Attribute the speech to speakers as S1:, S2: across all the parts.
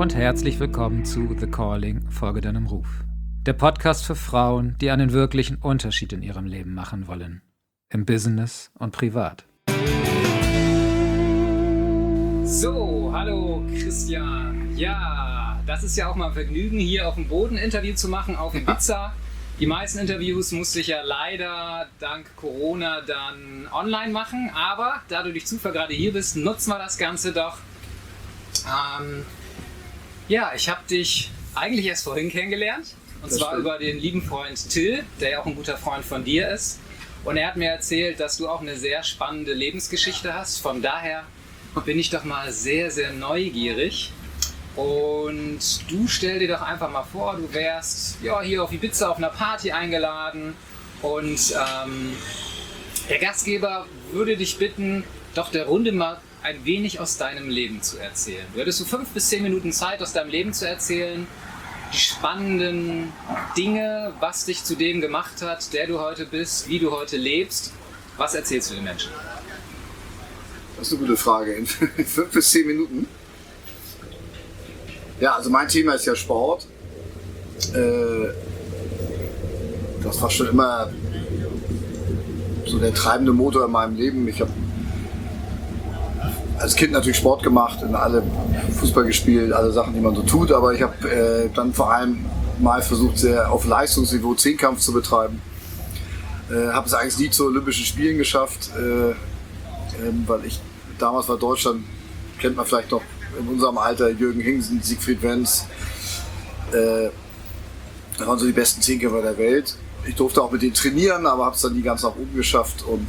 S1: und herzlich willkommen zu The Calling, Folge deinem Ruf. Der Podcast für Frauen, die einen wirklichen Unterschied in ihrem Leben machen wollen. Im Business und privat. So, hallo Christian. Ja, das ist ja auch mal ein Vergnügen, hier auf dem Boden ein Interview zu machen, auf Ibiza. Die meisten Interviews musste ich ja leider dank Corona dann online machen, aber da du durch Zufall gerade hier bist, nutzen wir das Ganze doch. Ich habe dich eigentlich erst vorhin kennengelernt, und zwar über den lieben Freund Till, der ja auch ein guter Freund von dir ist. Und er hat mir erzählt, dass du auch eine sehr spannende Lebensgeschichte hast. Von daher bin ich doch mal sehr, sehr neugierig. Und du stell dir doch einfach mal vor, du wärst hier auf Ibiza auf einer Party eingeladen und der Gastgeber würde dich bitten, doch der Runde mal ein wenig aus deinem Leben zu erzählen. Du hättest so 5 bis 10 Minuten Zeit, aus deinem Leben zu erzählen, die spannenden Dinge, was dich zu dem gemacht hat, der du heute bist, wie du heute lebst. Was erzählst du den Menschen?
S2: Das ist eine gute Frage. In 5 bis 10 Minuten? Ja, also mein Thema ist ja Sport. Das war schon immer so der treibende Motor in meinem Leben. Ich habe als Kind natürlich Sport gemacht, in alle Fußball gespielt, alle Sachen, die man so tut. Aber ich habe dann vor allem mal versucht, sehr auf Leistungsniveau Zehnkampf zu betreiben. Habe es eigentlich nie zu Olympischen Spielen geschafft, weil damals war Deutschland, kennt man vielleicht noch in unserem Alter, Jürgen Hingsen, Siegfried Wenz, das waren so die besten Zehnkämpfer der Welt. Ich durfte auch mit denen trainieren, aber habe es dann nie ganz nach oben geschafft und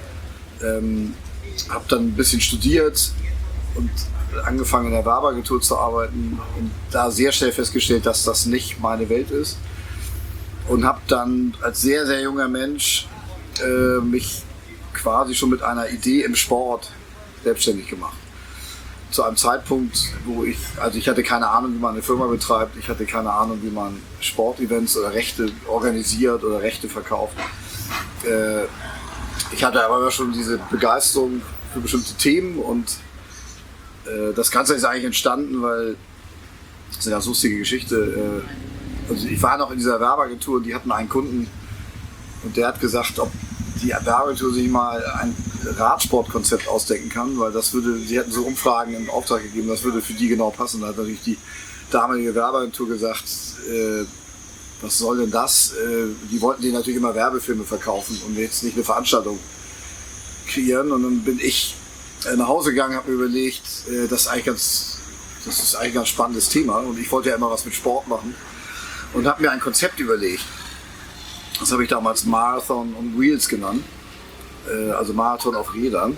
S2: habe dann ein bisschen studiert und angefangen in der Werbeagentur zu arbeiten und da sehr schnell festgestellt, dass das nicht meine Welt ist. Und habe dann als sehr, sehr junger Mensch mich quasi schon mit einer Idee im Sport selbstständig gemacht. Zu einem Zeitpunkt, wo ich hatte keine Ahnung, wie man eine Firma betreibt, ich hatte keine Ahnung, wie man Sportevents oder Rechte organisiert oder Rechte verkauft. Ich hatte aber schon diese Begeisterung für bestimmte Themen und das Ganze ist eigentlich entstanden, weil das ist eine ganz lustige Geschichte. Also ich war noch in dieser Werbeagentur und die hatten einen Kunden und der hat gesagt, ob die Werbeagentur sich mal ein Radsportkonzept ausdenken kann, weil sie hätten so Umfragen in Auftrag gegeben, das würde für die genau passen. Da hat natürlich die damalige Werbeagentur gesagt, was soll denn das? Die wollten denen natürlich immer Werbefilme verkaufen und jetzt nicht eine Veranstaltung kreieren. Und dann bin ich nach Hause gegangen, habe mir überlegt, das ist eigentlich ein ganz spannendes Thema und ich wollte ja immer was mit Sport machen und habe mir ein Konzept überlegt. Das habe ich damals Marathon on Wheels genannt, also Marathon auf Rädern.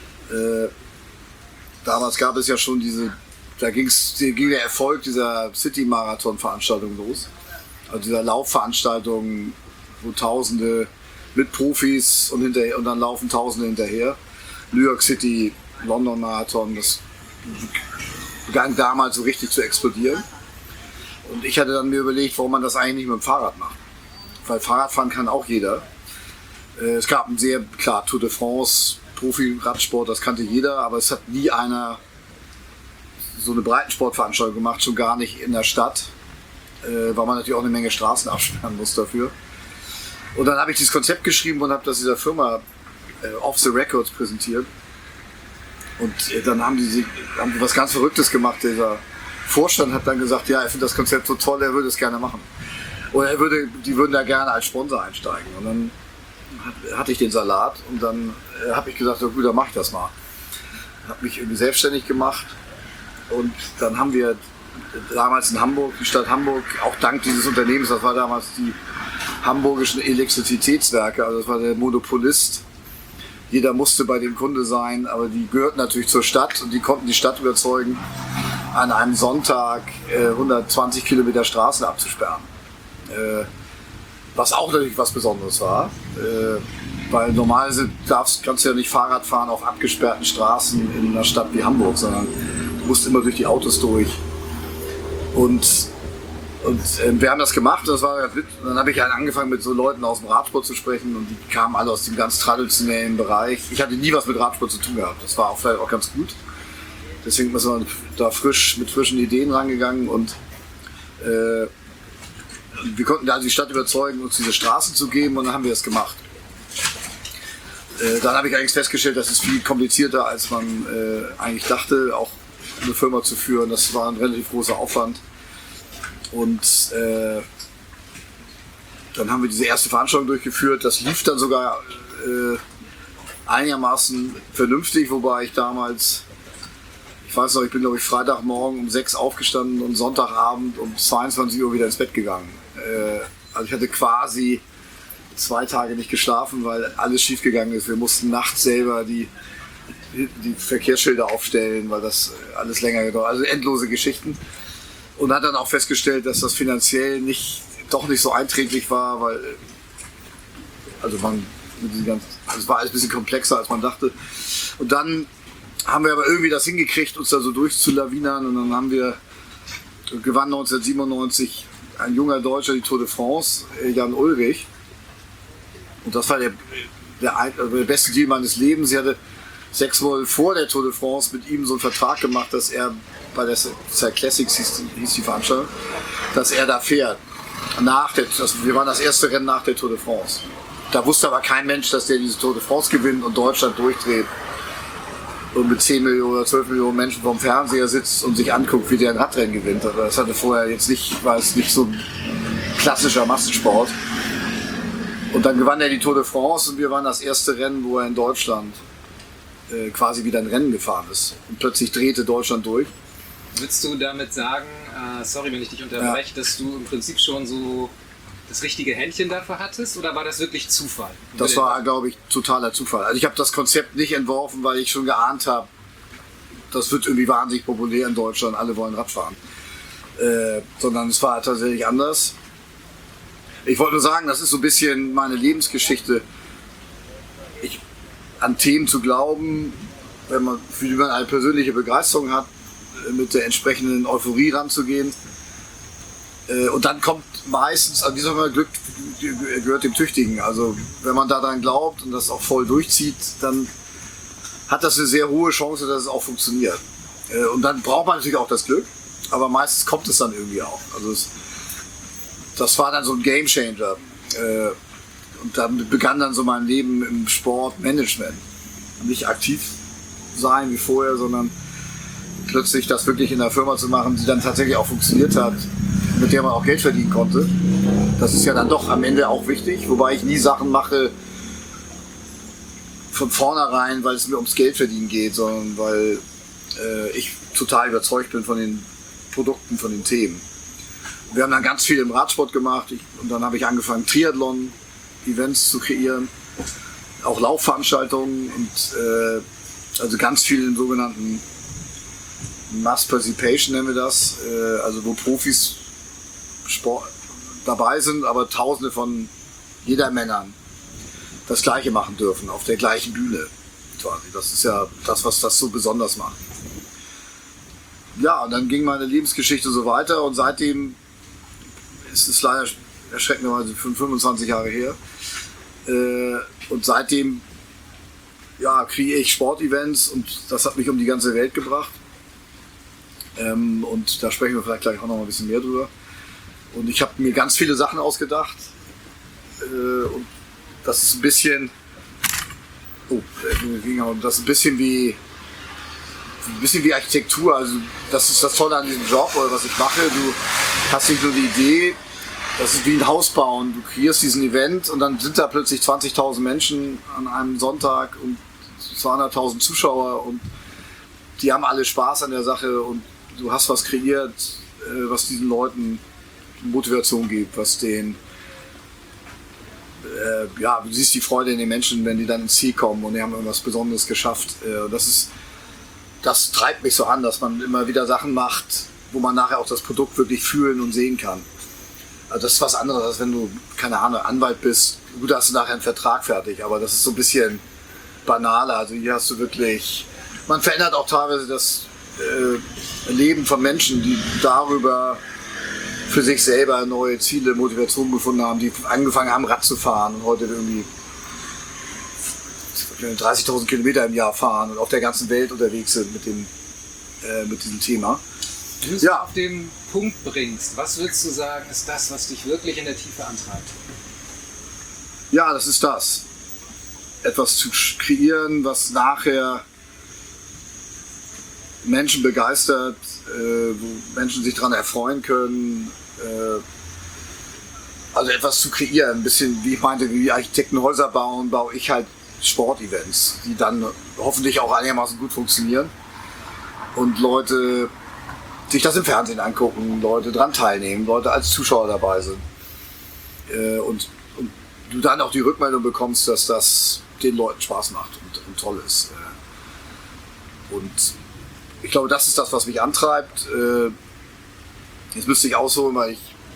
S2: Damals gab es ja schon ging der Erfolg dieser City-Marathon-Veranstaltung los. Also dieser Laufveranstaltung, wo Tausende mit Profis und dann laufen Tausende hinterher. New York City, London Marathon, das begann damals so richtig zu explodieren. Und ich hatte dann mir überlegt, warum man das eigentlich nicht mit dem Fahrrad macht. Weil Fahrradfahren kann auch jeder. Es gab Tour de France, Profi-Radsport, das kannte jeder, aber es hat nie einer so eine Breitensportveranstaltung gemacht, schon gar nicht in der Stadt, weil man natürlich auch eine Menge Straßen absperren muss dafür. Und dann habe ich dieses Konzept geschrieben und habe das dieser Firma Off the Records präsentiert. Und dann haben die was ganz Verrücktes gemacht. Dieser Vorstand hat dann gesagt, ja, er findet das Konzept so toll, er würde es gerne machen. Und die würden da gerne als Sponsor einsteigen. Und dann hatte ich den Salat und dann habe ich gesagt, so gut, dann mach ich das mal. Habe mich irgendwie selbstständig gemacht und dann haben wir damals in Hamburg, die Stadt Hamburg, auch dank dieses Unternehmens, das war damals die Hamburgischen Elektrizitätswerke, also das war der Monopolist. Jeder musste bei dem Kunde sein, aber die gehörten natürlich zur Stadt und die konnten die Stadt überzeugen, an einem Sonntag 120 Kilometer Straßen abzusperren. Was auch natürlich was Besonderes war, weil normalerweise kannst du ja nicht Fahrrad fahren auf abgesperrten Straßen in einer Stadt wie Hamburg, sondern du musst immer durch die Autos durch. Und wir haben das gemacht, dann habe ich angefangen mit so Leuten aus dem Radsport zu sprechen und die kamen alle aus dem ganz traditionellen Bereich. Ich hatte nie was mit Radsport zu tun gehabt, das war auch vielleicht auch ganz gut. Deswegen ist man da mit frischen Ideen rangegangen und wir konnten da die Stadt überzeugen, uns diese Straßen zu geben und dann haben wir es gemacht. Dann habe ich eigentlich festgestellt, das ist viel komplizierter, als man eigentlich dachte, auch eine Firma zu führen. Das war ein relativ großer Aufwand. Und dann haben wir diese erste Veranstaltung durchgeführt. Das lief dann sogar einigermaßen vernünftig, wobei ich damals, ich weiß noch, ich bin glaube ich Freitagmorgen um 6 aufgestanden und Sonntagabend um 22 Uhr wieder ins Bett gegangen. Also ich hatte quasi 2 Tage nicht geschlafen, weil alles schief gegangen ist. Wir mussten nachts selber die Verkehrsschilder aufstellen, weil das alles länger gedauert hat. Also endlose Geschichten. Und hat dann auch festgestellt, dass das finanziell doch nicht so einträglich war, weil es war alles ein bisschen komplexer, als man dachte. Und dann haben wir aber irgendwie das hingekriegt, uns da so durchzulawinern. Und dann gewann 1997 ein junger Deutscher die Tour de France, Jan Ullrich. Und das war der beste Deal meines Lebens. Ich hatte 6 Monate vor der Tour de France mit ihm so einen Vertrag gemacht, dass er bei der Cyclassics hieß die Veranstaltung, dass er da fährt. Wir waren das erste Rennen nach der Tour de France. Da wusste aber kein Mensch, dass der diese Tour de France gewinnt und Deutschland durchdreht und mit 10 Millionen oder 12 Millionen Menschen vorm Fernseher sitzt und sich anguckt, wie der ein Radrennen gewinnt. Aber das war es nicht so ein klassischer Massensport. Und dann gewann er die Tour de France und wir waren das erste Rennen, wo er in Deutschland quasi wieder ein Rennen gefahren ist. Und plötzlich drehte Deutschland durch.
S1: Würdest du damit sagen, sorry, wenn ich dich unterbreche, dass du im Prinzip schon so das richtige Händchen dafür hattest, oder war das wirklich Zufall?
S2: Das war, glaube ich, totaler Zufall. Also ich habe das Konzept nicht entworfen, weil ich schon geahnt habe, das wird irgendwie wahnsinnig populär in Deutschland, alle wollen Radfahren. Sondern es war tatsächlich anders. Ich wollte nur sagen, das ist so ein bisschen meine Lebensgeschichte. An Themen zu glauben, für die man eine persönliche Begeisterung hat, mit der entsprechenden Euphorie ranzugehen. Und dann kommt meistens, also wie soll man, Glück gehört dem Tüchtigen. Also wenn man daran glaubt und das auch voll durchzieht, dann hat das eine sehr hohe Chance, dass es auch funktioniert. Und dann braucht man natürlich auch das Glück, aber meistens kommt es dann irgendwie auch. Also das war dann so ein Gamechanger. Und dann begann dann so mein Leben im Sportmanagement. Nicht aktiv sein wie vorher, sondern plötzlich das wirklich in einer Firma zu machen, die dann tatsächlich auch funktioniert hat, mit der man auch Geld verdienen konnte. Das ist ja dann doch am Ende auch wichtig, wobei ich nie Sachen mache von vornherein, weil es mir ums Geld verdienen geht, sondern weil ich total überzeugt bin von den Produkten, von den Themen. Wir haben dann ganz viel im Radsport gemacht und dann habe ich angefangen, Triathlon-Events zu kreieren, auch Laufveranstaltungen und also ganz viel in sogenannten Mass Participation nennen wir das, also wo Profis dabei sind, aber Tausende von Jedermännern das Gleiche machen dürfen, auf der gleichen Bühne quasi. Das ist ja das, was das so besonders macht. Ja, und dann ging meine Lebensgeschichte so weiter und seitdem ist es leider erschreckenderweise 25 Jahre her. Und seitdem kreiere ich Sportevents und das hat mich um die ganze Welt gebracht. Und da sprechen wir vielleicht gleich auch noch ein bisschen mehr drüber. Und ich habe mir ganz viele Sachen ausgedacht. Und das ist ein bisschen. Das ist ein bisschen wie Architektur. Also das ist das Tolle an diesem Job oder was ich mache. Du hast nicht nur die Idee, das ist wie ein Haus bauen. Du kreierst diesen Event und dann sind da plötzlich 20.000 Menschen an einem Sonntag und 200.000 Zuschauer und die haben alle Spaß an der Sache und du hast was kreiert, was diesen Leuten Motivation gibt, was denen, du siehst die Freude in den Menschen, wenn die dann ins Ziel kommen und die haben irgendwas Besonderes geschafft. Das treibt mich so an, dass man immer wieder Sachen macht, wo man nachher auch das Produkt wirklich fühlen und sehen kann. Also das ist was anderes, als wenn du, keine Ahnung, Anwalt bist. Gut, da hast du nachher einen Vertrag fertig, aber das ist so ein bisschen banaler. Also hier hast du wirklich, man verändert auch teilweise das Leben von Menschen, die darüber für sich selber neue Ziele, Motivationen gefunden haben, die angefangen haben, Rad zu fahren und heute irgendwie 30.000 Kilometer im Jahr fahren und auf der ganzen Welt unterwegs sind mit dem mit diesem Thema.
S1: Wenn du es auf den Punkt bringst, was würdest du sagen, ist das, was dich wirklich in der Tiefe antreibt?
S2: Ja, das ist das. Etwas zu kreieren, was nachher Menschen begeistert, wo Menschen sich daran erfreuen können. Also etwas zu kreieren, ein bisschen, wie ich meinte, wie Architekten Häuser bauen, baue ich halt Sportevents, die dann hoffentlich auch einigermaßen gut funktionieren. Und Leute sich das im Fernsehen angucken, Leute dran teilnehmen, Leute als Zuschauer dabei sind. Und du dann auch die Rückmeldung bekommst, dass das den Leuten Spaß macht und toll ist. Und ich glaube, das ist das, was mich antreibt. Jetzt müsste ich ausholen, weil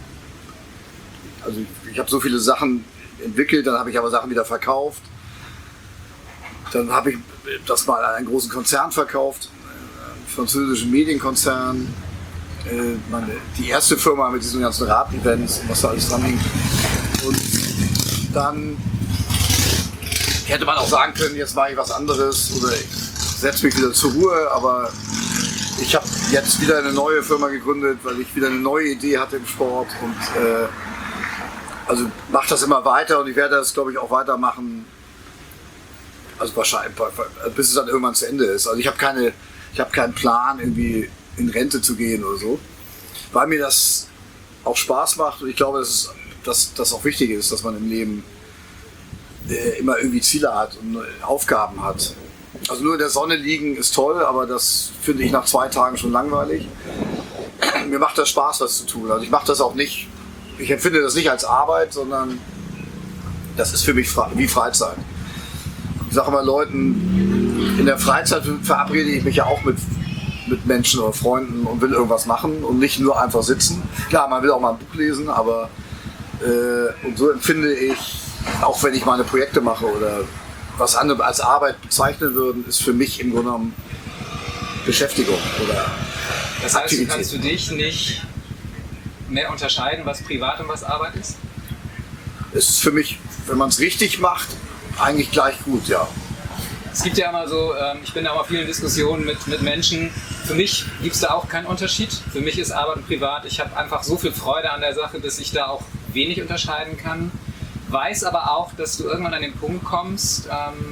S2: ich habe so viele Sachen entwickelt, dann habe ich aber Sachen wieder verkauft. Dann habe ich das mal an einen großen Konzern verkauft, einen französischen Medienkonzern. Die erste Firma mit diesen ganzen Rad-Events und was da alles dran hing. Und dann hätte man auch sagen können, jetzt mache ich was anderes oder ich setze mich wieder zur Ruhe, aber ich habe jetzt wieder eine neue Firma gegründet, weil ich wieder eine neue Idee hatte im Sport und also mache das immer weiter und ich werde das, glaube ich, auch weitermachen, also wahrscheinlich, bis es dann irgendwann zu Ende ist. Also ich habe keinen Plan, irgendwie in Rente zu gehen oder so, weil mir das auch Spaß macht und ich glaube, dass das auch wichtig ist, dass man im Leben immer irgendwie Ziele hat und Aufgaben hat. Also nur in der Sonne liegen ist toll, aber das finde ich nach 2 Tagen schon langweilig. Mir macht das Spaß, das zu tun. Also ich mache das auch nicht, ich empfinde das nicht als Arbeit, sondern das ist für mich wie Freizeit. Ich sage immer Leuten, in der Freizeit verabrede ich mich ja auch mit Menschen oder Freunden und will irgendwas machen und nicht nur einfach sitzen. Klar, man will auch mal ein Buch lesen, aber und so empfinde ich, auch wenn ich meine Projekte mache oder was andere als Arbeit bezeichnen würden, ist für mich im Grunde genommen Beschäftigung oder
S1: Das heißt,
S2: Aktivität.
S1: kannst du dich nicht mehr unterscheiden, was privat und was Arbeit ist?
S2: Es ist für mich, wenn man es richtig macht, eigentlich gleich gut, ja.
S1: Es gibt ja immer so, ich bin da auch mal vielen Diskussionen mit Menschen. Für mich gibt es da auch keinen Unterschied. Für mich ist Arbeit und Privat. Ich habe einfach so viel Freude an der Sache, dass ich da auch wenig unterscheiden kann. Weiß aber auch, dass du irgendwann an den Punkt kommst,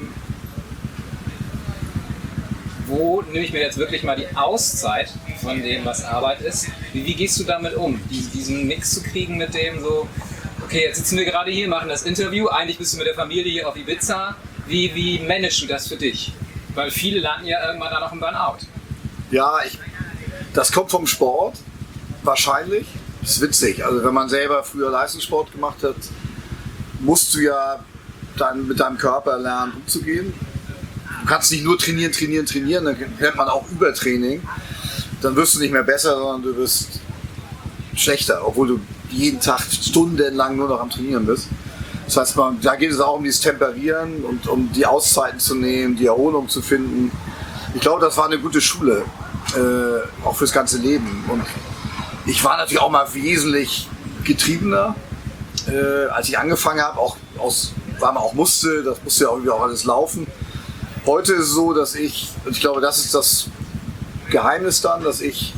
S1: wo nehme ich mir jetzt wirklich mal die Auszeit von dem, was Arbeit ist. Wie gehst du damit um, diesen Mix zu kriegen mit dem so, okay, jetzt sitzen wir gerade hier, machen das Interview, eigentlich bist du mit der Familie hier auf Ibiza. Wie managst du das für dich? Weil viele landen ja irgendwann da noch im Burnout.
S2: Ja, das kommt vom Sport, wahrscheinlich. Das ist witzig. Also wenn man selber früher Leistungssport gemacht hat, musst du ja dann mit deinem Körper lernen, umzugehen. Du kannst nicht nur trainieren, dann nennt man auch Übertraining. Dann wirst du nicht mehr besser, sondern du wirst schlechter, obwohl du jeden Tag stundenlang nur noch am Trainieren bist. Das heißt, da geht es auch um dieses Temperieren und um die Auszeiten zu nehmen, die Erholung zu finden. Ich glaube, das war eine gute Schule, auch fürs ganze Leben. Und ich war natürlich auch mal wesentlich getriebener, als ich angefangen habe, weil man auch musste, das musste ja irgendwie auch alles laufen. Heute ist es so, dass ich glaube, das ist das Geheimnis dann, dass ich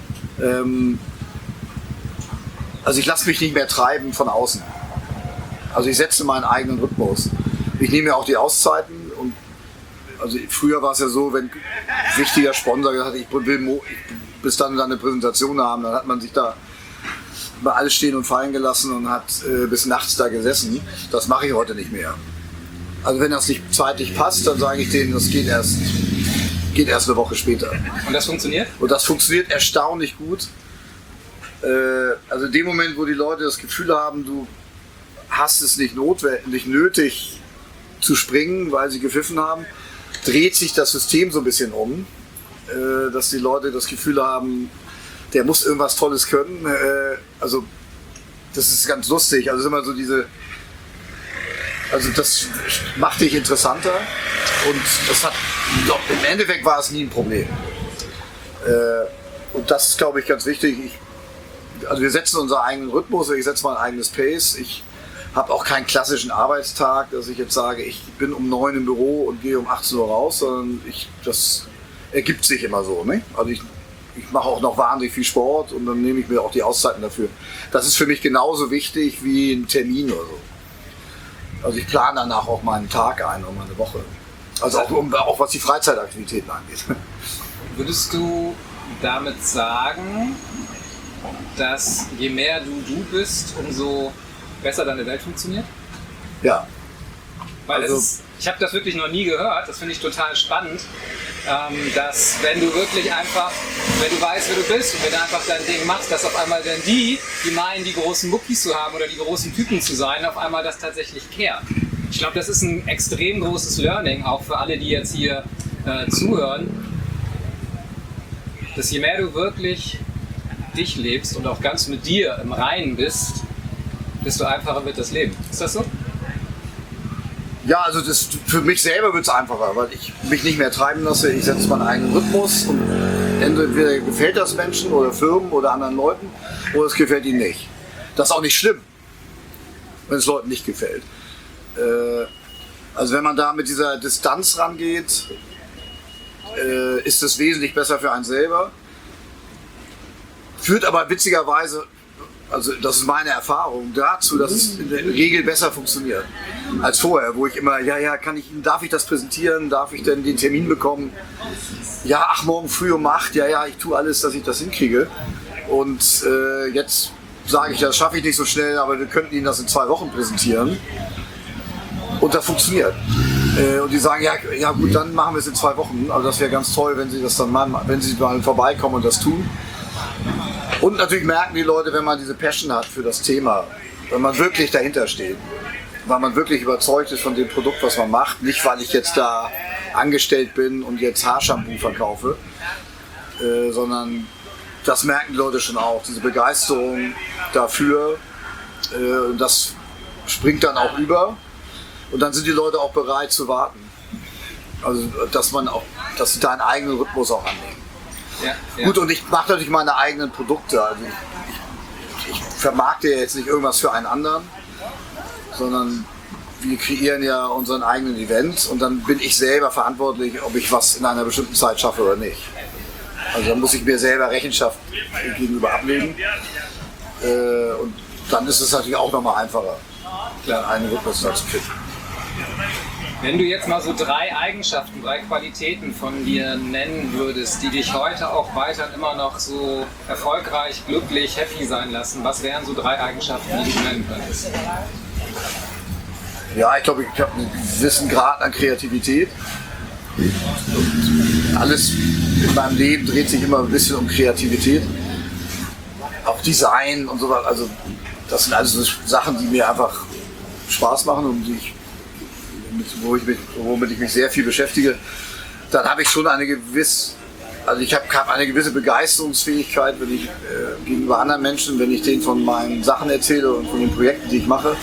S2: lasse mich nicht mehr treiben von außen. Also ich setze meinen eigenen Rhythmus. Ich nehme ja auch die Auszeiten und also früher war es ja so, wenn ein wichtiger Sponsor gesagt hat, ich will bis dann eine Präsentation haben, dann hat man sich da über alles stehen und fallen gelassen und hat bis nachts da gesessen. Das mache ich heute nicht mehr. Also wenn das nicht zeitlich passt, dann sage ich denen, das geht erst eine Woche später.
S1: Und das funktioniert?
S2: Und das funktioniert erstaunlich gut. Also in dem Moment, wo die Leute das Gefühl haben, du hast es nicht nötig zu springen, weil sie gepfiffen haben, dreht sich das System so ein bisschen um, dass die Leute das Gefühl haben, der muss irgendwas Tolles können. Also das ist ganz lustig. Also immer so das macht dich interessanter und im Endeffekt war es nie ein Problem. Und das ist, glaube ich, ganz wichtig. Also wir setzen unseren eigenen Rhythmus, ich setze mein eigenes Pace. Ich habe auch keinen klassischen Arbeitstag, dass ich jetzt sage, ich bin um 9 im Büro und gehe um 18 Uhr raus, sondern ergibt sich immer so. Ne? Also ich mache auch noch wahnsinnig viel Sport und dann nehme ich mir auch die Auszeiten dafür. Das ist für mich genauso wichtig wie ein Termin oder so. Also ich plane danach auch meinen Tag ein und meine Woche. Also auch was die Freizeitaktivitäten angeht.
S1: Würdest du damit sagen, dass je mehr du bist, umso besser deine Welt funktioniert?
S2: Ja.
S1: Weil ich habe das wirklich noch nie gehört, das finde ich total spannend, dass wenn du wirklich einfach, wenn du weißt, wer du bist und wenn du einfach dein Ding machst, dass auf einmal dann die meinen, die großen Muckis zu haben oder die großen Typen zu sein, auf einmal das tatsächlich kehrt. Ich glaube, das ist ein extrem großes Learning, auch für alle, die jetzt hier zuhören, dass je mehr du wirklich dich lebst und auch ganz mit dir im Reinen bist, desto einfacher wird das Leben. Ist das so?
S2: Ja, also für mich selber wird es einfacher, weil ich mich nicht mehr treiben lasse. Ich setze meinen eigenen Rhythmus und entweder gefällt das Menschen oder Firmen oder anderen Leuten oder es gefällt ihnen nicht. Das ist auch nicht schlimm, wenn es Leuten nicht gefällt. Also wenn man da mit dieser Distanz rangeht, ist es wesentlich besser für einen selber. Führt aber witzigerweise, also das ist meine Erfahrung, dazu, dass es in der Regel besser funktioniert als vorher, wo ich immer, darf ich das präsentieren, darf ich denn den Termin bekommen? Ja, morgen früh um 8, ich tue alles, dass ich das hinkriege. Und jetzt sage ich, das schaffe ich nicht so schnell, aber wir könnten Ihnen das in 2 Wochen präsentieren. Und das funktioniert. Und die sagen, ja gut, dann machen wir es in 2 Wochen. Also das wäre ganz toll, wenn Sie das dann wenn Sie mal vorbeikommen und das tun. Und natürlich merken die Leute, wenn man diese Passion hat für das Thema, wenn man wirklich dahinter steht, weil man wirklich überzeugt ist von dem Produkt, was man macht, nicht weil ich jetzt da angestellt bin und jetzt Haarshampoo verkaufe, sondern das merken die Leute schon auch, diese Begeisterung dafür, das springt dann auch über und dann sind die Leute auch bereit zu warten. Also dass sie deinen eigenen Rhythmus auch annehmen. Ja. Gut, und ich mache natürlich meine eigenen Produkte. Also ich vermarkte ja jetzt nicht irgendwas für einen anderen, sondern wir kreieren ja unseren eigenen Event und dann bin ich selber verantwortlich, ob ich was in einer bestimmten Zeit schaffe oder nicht. Also da muss ich mir selber Rechenschaft gegenüber ablegen. Und dann ist es natürlich auch nochmal einfacher, einen Rhythmus zu finden.
S1: Wenn du jetzt mal so 3 Eigenschaften, 3 Qualitäten von dir nennen würdest, die dich heute auch weiter immer noch so erfolgreich, glücklich, happy sein lassen, was wären so 3 Eigenschaften, die du nennen könntest?
S2: Ja, ich glaube, ich habe einen gewissen Grad an Kreativität. Und alles in meinem Leben dreht sich immer ein bisschen um Kreativität. Auch Design und so weiter. Also das sind also Sachen, die mir einfach Spaß machen und womit ich mich sehr viel beschäftige. Dann habe ich schon eine gewisse Begeisterungsfähigkeit, wenn ich gegenüber anderen Menschen, wenn ich denen von meinen Sachen erzähle und von den Projekten, die ich mache.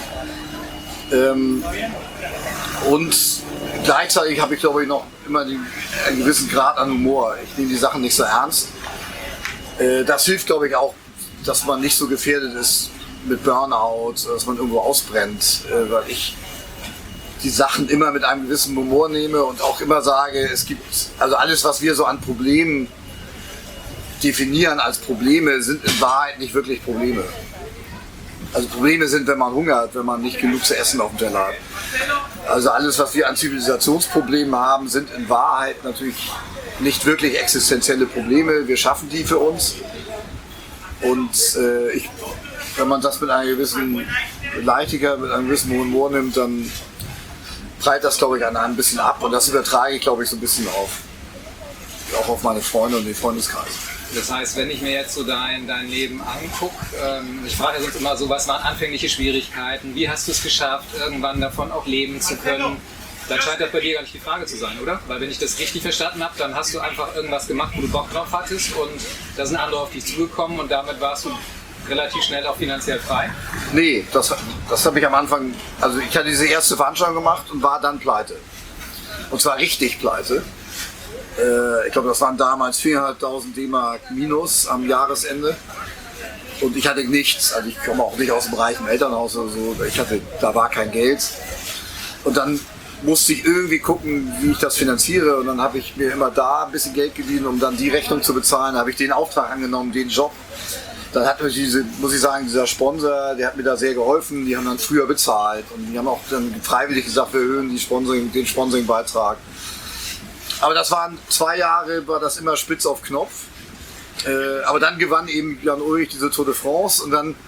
S2: Und gleichzeitig habe ich, glaube ich, noch immer einen gewissen Grad an Humor. Ich nehme die Sachen nicht so ernst. Das hilft, glaube ich, auch, dass man nicht so gefährdet ist mit Burnout, dass man irgendwo ausbrennt, weil ich die Sachen immer mit einem gewissen Humor nehme und auch immer sage, es gibt, also alles, was wir so an Problemen definieren als Probleme, sind in Wahrheit nicht wirklich Probleme. Also Probleme sind, wenn man hungert, wenn man nicht genug zu essen auf dem Teller hat. Also alles, was wir an Zivilisationsproblemen haben, sind in Wahrheit natürlich nicht wirklich existenzielle Probleme. Wir schaffen die für uns. Und wenn man das mit einer gewissen Leichtigkeit, mit einem gewissen Humor nimmt, dann prallt das, glaube ich, an einem ein bisschen ab. Und das übertrage ich, glaube ich, so ein bisschen auch auf meine Freunde und den Freundeskreis.
S1: Das heißt, wenn ich mir jetzt so dein Leben angucke, ich frage ja sonst immer so, was waren anfängliche Schwierigkeiten, wie hast du es geschafft, irgendwann davon auch leben zu können, dann scheint das bei dir gar nicht die Frage zu sein, oder? Weil wenn ich das richtig verstanden habe, dann hast du einfach irgendwas gemacht, wo du Bock drauf hattest und da sind andere auf dich zugekommen und damit warst du relativ schnell auch finanziell frei?
S2: Nee, das habe ich am Anfang, also ich hatte diese erste Veranstaltung gemacht und war dann pleite. Und zwar richtig pleite. Ich glaube, das waren damals 400.000 D-Mark minus am Jahresende. Und ich hatte nichts, also ich komme auch nicht aus dem reichen Elternhaus oder so, da war kein Geld. Und dann musste ich irgendwie gucken, wie ich das finanziere. Und dann habe ich mir immer da ein bisschen Geld geliehen, um dann die Rechnung zu bezahlen. Da habe ich den Auftrag angenommen, den Job. Dann hat mir muss ich sagen, dieser Sponsor, der hat mir da sehr geholfen. Die haben dann früher bezahlt und die haben auch dann freiwillig gesagt, wir erhöhen den Sponsoringbeitrag. Aber das waren 2 Jahre, war das immer spitz auf Knopf. Aber dann gewann eben Jan Ullrich diese Tour de France und dann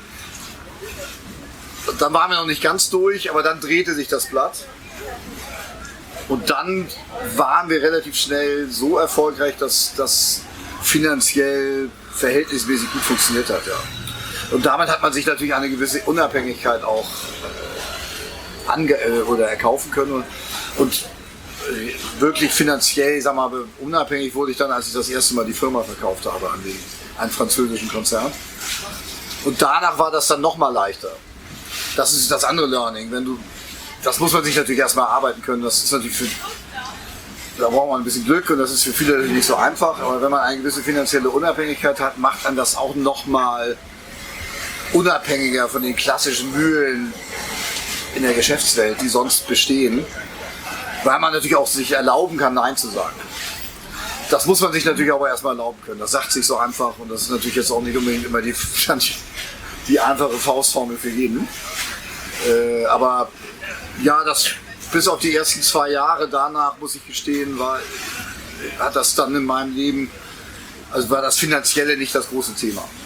S2: waren wir noch nicht ganz durch, aber dann drehte sich das Blatt. Und dann waren wir relativ schnell so erfolgreich, dass das finanziell verhältnismäßig gut funktioniert hat. Ja. Und damit hat man sich natürlich eine gewisse Unabhängigkeit auch erkaufen können. Und wirklich finanziell, sag mal, unabhängig wurde ich dann, als ich das erste Mal die Firma verkauft habe an einen französischen Konzern. Und danach war das dann nochmal leichter. Das ist das andere Learning. Das muss man sich natürlich erstmal erarbeiten können. Das ist natürlich da braucht man ein bisschen Glück und das ist für viele nicht so einfach. Aber wenn man eine gewisse finanzielle Unabhängigkeit hat, macht man das auch nochmal unabhängiger von den klassischen Mühlen in der Geschäftswelt, die sonst bestehen. Weil man natürlich auch sich erlauben kann, Nein zu sagen. Das muss man sich natürlich aber erstmal erlauben können. Das sagt sich so einfach und das ist natürlich jetzt auch nicht unbedingt immer die einfache Faustformel für jeden. Aber ja, bis auf die ersten 2 Jahre danach, muss ich gestehen, hat das dann in meinem Leben, also war das Finanzielle nicht das große Thema.